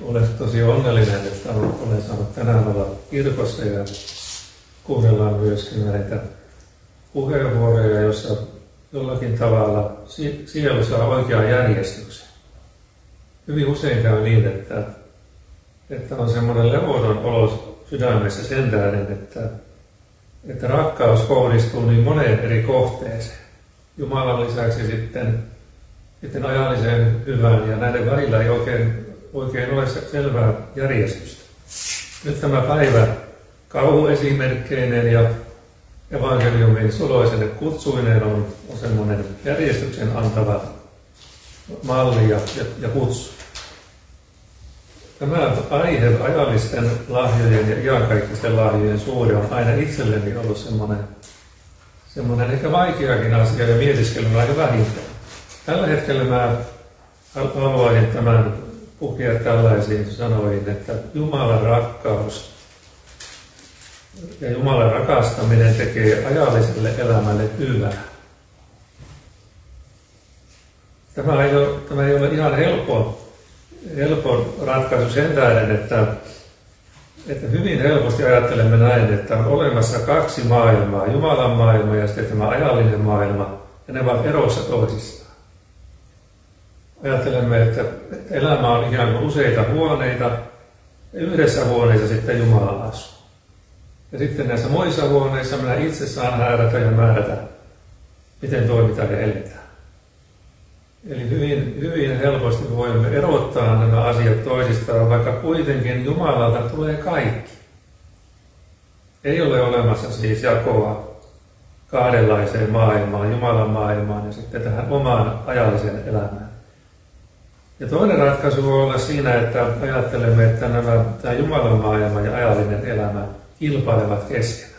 Olen tosi onnellinen, että olen saanut tänään olla kirkossa ja kuunnellaan myöskin näitä puheenvuoroja, joissa jollakin tavalla sielu saa oikean järjestyksen. Hyvin usein käy niin, että on semmoinen levoton olo sydämessä sen tähden, että rakkaus kohdistuu niin moneen eri kohteeseen. Jumalan lisäksi sitten ajalliseen hyvään ja näiden välillä ei oikein ole selvää järjestystä. Nyt tämä päivä kauhuesimerkkeineen ja evankeliumin suloiselle kutsuineen on semmoinen järjestyksen antava malli ja kutsu. Tämä aihe ajallisten lahjojen ja iankaikkisten lahjojen suhde on aina itselleni ollut semmoinen ehkä vaikeakin asia ja mietiskelyn aika vähintään. Tällä hetkellä mä haluaisin tämän pukea tällaisiin sanoihin, että Jumalan rakkaus ja Jumalan rakastaminen tekee ajalliselle elämälle hyvää. Tämä ei ole ihan helppo ratkaisu sen tähden, että hyvin helposti ajattelemme näin, että on olemassa kaksi maailmaa, Jumalan maailma ja sitten tämä ajallinen maailma, ja ne ovat erossa toisistaan. Ajattelemme, että elämä on ikään kuin useita huoneita, ja yhdessä huoneessa sitten Jumala asuu. Ja sitten näissä muissa huoneissa minä itse saan häärätä ja määrätä, miten toimitaan ja eletään. Eli hyvin helposti voimme erottaa nämä asiat toisistaan, vaikka kuitenkin Jumalalta tulee kaikki. Ei ole olemassa siis jakoa kahdenlaiseen maailmaan, Jumalan maailmaan ja sitten tähän omaan ajalliseen elämään. Ja toinen ratkaisu voi olla siinä, että ajattelemme, että tämä Jumalan maailma ja ajallinen elämä kilpailevat keskenään.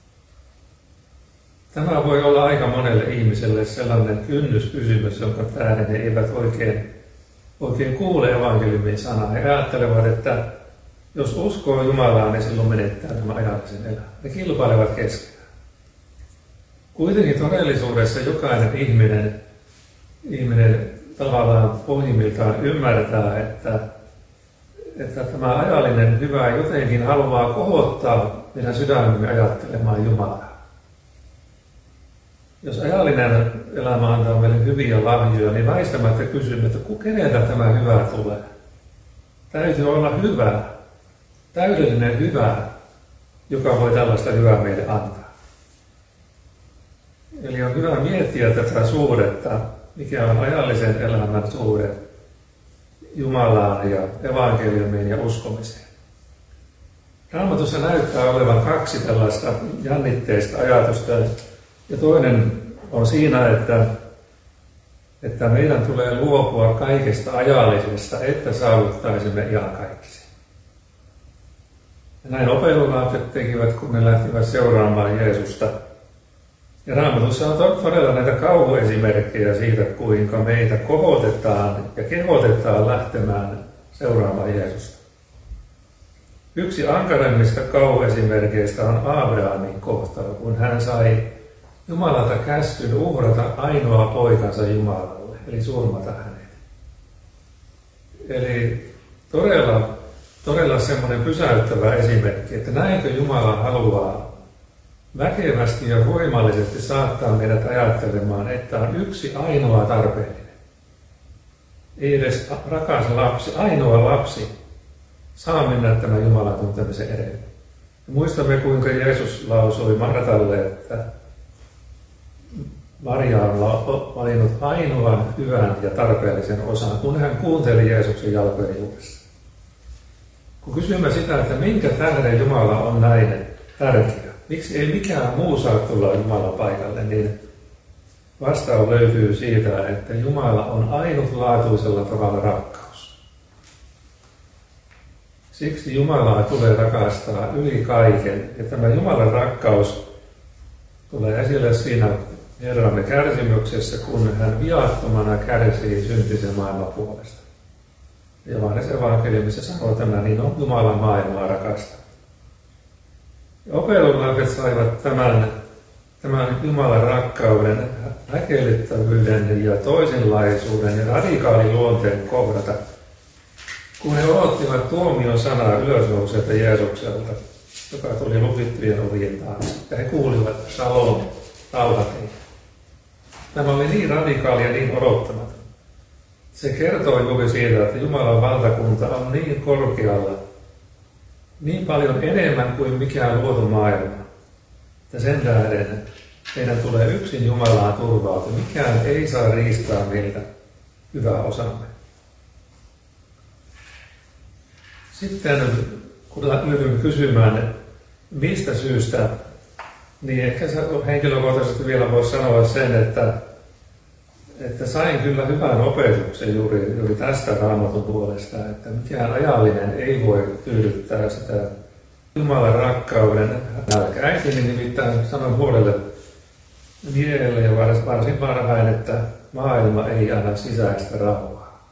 Tämä voi olla aika monelle ihmiselle sellainen kynnyskysymys, jonka tähden he eivät oikein kuule evankeliumin sanaa. He ajattelevat, että jos uskoo Jumalaan, niin silloin menettää tämä ajallisen elämän. Ne kilpailevat keskenään. Kuitenkin todellisuudessa jokainen ihminen tavallaan pohjimmiltaan ymmärtää, että tämä ajallinen hyvä jotenkin haluaa kohottaa meidän sydämemme ajattelemaan Jumalaa. Jos ajallinen elämä antaa meille hyviä lahjoja, niin väistämättä kysymme, että keneltä tämä hyvä tulee. Täytyy olla hyvä, täydellinen hyvä, joka voi tällaista hyvää meille antaa. Eli on hyvä miettiä tätä suhdetta, mikä on ajallisen elämän suhde Jumalaan ja evankeliumiin ja uskomiseen. Raamatussa näyttää olevan kaksi tällaista jännitteistä ajatusta. Ja toinen on siinä, että meidän tulee luopua kaikesta ajallisesta, että saavuttaisimme iankaikkisen. Ja näin opeilulapset tekivät, kun ne lähtivät seuraamaan Jeesusta. Ja Raamatussa on todella näitä kauhuesimerkkejä siitä, kuinka meitä kohotetaan ja kehotetaan lähtemään seuraamaan Jeesusta. Yksi ankaraimmista kauhuesimerkeistä on Abrahamin kohtalo, kun hän sai Jumalalta käskyn uhrata ainoa poikansa Jumalalle, eli surmata hänet. Eli todella semmoinen pysäyttävä esimerkki, että näinkö Jumala haluaa väkevästi ja voimallisesti saattaa meidät ajattelemaan, että on yksi ainoa tarpeellinen. Ei edes rakas lapsi, ainoa lapsi saa mennä tämän Jumalan tuntemisen edelle. Ja muistamme, kuinka Jeesus lausui Martalle, että Maria on valinnut ainoan hyvän ja tarpeellisen osan, kun hän kuunteli Jeesuksen jalkojen juuressa. Kun kysymme sitä, että minkä tähden Jumala on näin tärkeä, miksi ei mikään muu saa tulla Jumalan paikalle, niin vastaus löytyy siitä, että Jumala on ainutlaatuisella tavalla rakkaus. Siksi Jumalaa tulee rakastaa yli kaiken, ja tämä Jumalan rakkaus tulee esille siinä Herramme kärsimyksessä, kun hän viattomana kärsii syntisen maailman puolesta. Johannes evankeliumissa sanoo tämä, niin on Jumalan maailmaa rakasta. Opeilulapset saivat tämän Jumalan rakkauden, häkellyttävyyden ja toisenlaisuuden ja radikaalin luonteen kohdata. kun he odottivat tuomion sanaa ylösnouseelta Jeesukselta, joka tuli lukittujen ovien taakse, ja he kuulivat Shalom, rauha teille. Tämä oli niin radikaali ja niin odottamaton. Se kertoo juuri siitä, että Jumalan valtakunta on niin korkealla, niin paljon enemmän kuin mikään luotu maailma. Ja sen tähden meidän tulee yksin Jumalaan turvautua. Mikään ei saa riistää meiltä hyvää osamme. Sitten kun ryhdymme kysymään, mistä syystä, niin ehkä henkilökohtaisesti vielä voisi sanoa sen, että sain kyllä hyvän opetuksen juuri tästä Raamatun puolesta, että mikään ajallinen ei voi tyydyttää sitä Jumalan rakkauden nälkää. Äitini nimittäin sanoi huolelle miehelle ja varsin varhain, että maailma ei anna sisäistä rauhaa.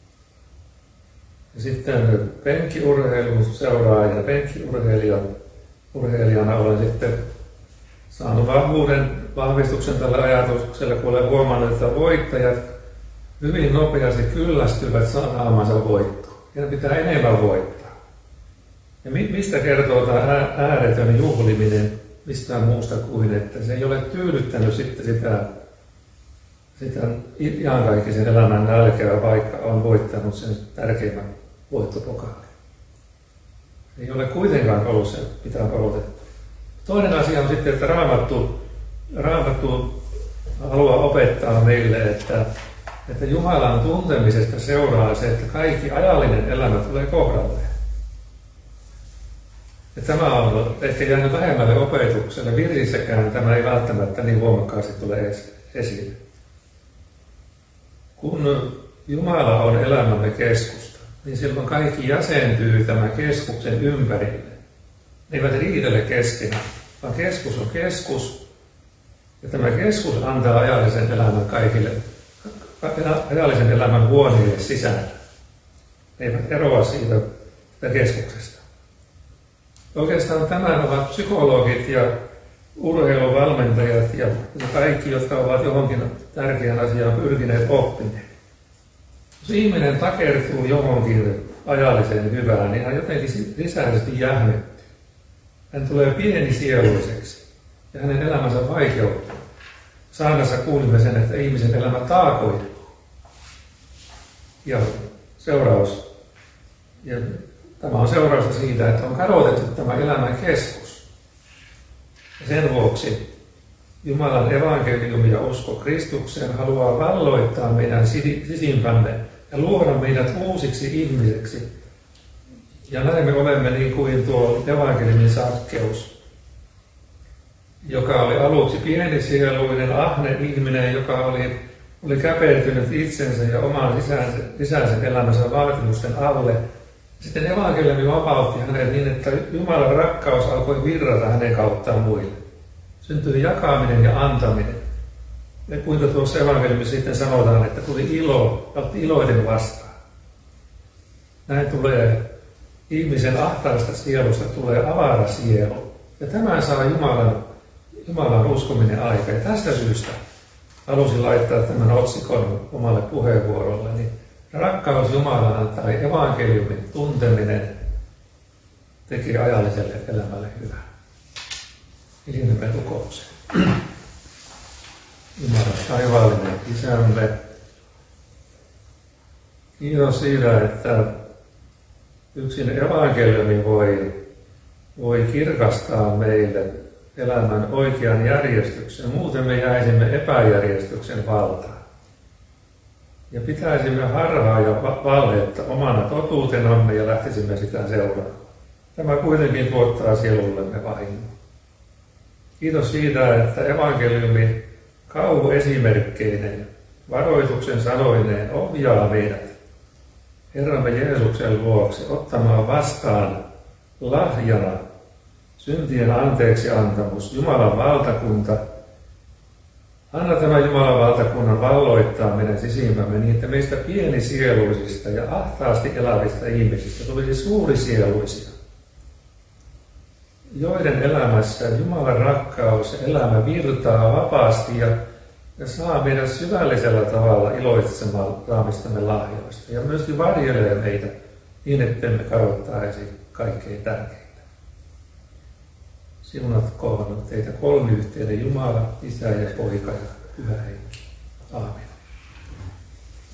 Ja sitten penkkiurheilun seuraajana, penkkiurheilijana olen sitten saanut vahvistuksen tällä ajatuksella, kun olen huomannut, että voittajat hyvin nopeasti kyllästyvät saamansa voittoon. Heidän pitää enemmän voittaa. Ja mistä kertoo tämä ääretön juhliminen mistään muusta kuin, että se ei ole tyydyttänyt sitten sitä iankaikkisen elämän nälkeä, vaikka on voittanut sen tärkeimmän voittopokaalin. Ei ole kuitenkaan ollut se, mitä on odotettu. Toinen asia on sitten, että Raamattu haluaa opettaa meille, että Jumalan tuntemisesta seuraa se, että kaikki ajallinen elämä tulee kohdalleen. Ja tämä on ehkä jäänyt vähemmälle opetukselle. Virsissäkään tämä ei välttämättä niin voimakkaasti tule esille. Kun Jumala on elämämme keskusta, niin silloin kaikki jäsentyy tämän keskuksen ympärille. Ne eivät riitele keskenään, vaan keskus on keskus. Ja tämä keskus antaa ajallisen elämän kaikille, ajallisen elämän huoneille sisällä. Ne eivät eroa siitä keskuksesta. Oikeastaan tämän ovat psykologit ja urheiluvalmentajat ja kaikki, jotka ovat johonkin tärkeän asiaan pyrkineet oppineet. Jos ihminen takertuu johonkin ajalliseen hyvään, niin hän jotenkin sisäisesti jähmettyy. Hän tulee pienisieluiseksi ja hänen elämänsä vaikeutuu. Saarnassa kuulimme sen, että ihmisen elämä taakoittuu. Ja tämä on seurausta siitä, että on kadotettu tämä elämän keskus. Ja sen vuoksi Jumalan evankeliumi ja usko Kristukseen haluaa valloittaa meidän sisimpämme ja luoda meidät uusiksi ihmiseksi. Ja näin me olemme niin kuin tuo evankeliumin Sakkeus, joka oli aluksi pienisieluinen, ahne ihminen, joka oli käpertynyt itsensä ja oman sisäisen elämänsä vaatimusten alle. Sitten evankeliumi vapautti hänet niin, että Jumalan rakkaus alkoi virrata hänen kauttaan muille. Syntyi jakaminen ja antaminen. Ja kuinka tuossa evankeliumissa sitten sanotaan, että tuli ilo, otti iloiten vastaan. Näin tulee ihmisen ahtaasta sielusta tulee avara sielu. Ja tämän saa Jumalan uskominen aika. Ja tästä syystä halusin laittaa tämän otsikon omalle puheenvuorolle. Niin rakkaus Jumalaan tai evankeliumin tunteminen tekee ajalliselle elämälle hyvää. Ilmenemme rukoukseen. Jumalan taivaallinen Isämme, kiitos siitä, että yksin evankeliumi voi kirkastaa meille elämän oikean järjestyksen. Muuten me jäisimme epäjärjestyksen valtaan. Ja pitäisimme harhaa ja valhetta omana totuutenamme ja lähtisimme sitä seuraamaan. Tämä kuitenkin tuottaa sielullemme vahingon. Kiitos siitä, että evankeliumi kauhuesimerkkeineen, varoituksen sanoineen ohjaa meidät Herramme Jeesuksen luokse ottamaan vastaan lahjana syntien anteeksiantamus, Jumalan valtakunta. Anna tämä Jumalan valtakunnan valloittaa meidän sisimmämme niin, että meistä pienisieluisista ja ahtaasti elävistä ihmisistä tulisi suurisieluisia, joiden elämässä Jumalan rakkaus ja elämä virtaa vapaasti ja saa meidän syvällisellä tavalla iloitsemaan saamistamme lahjoista ja myöskin varjelee meitä niin ettemme kadottaisi kaikkein tärkeintä. Siunatkoon teitä kolmiyhteinen Jumala, Isä ja Poika ja Pyhä Henki. Aamen.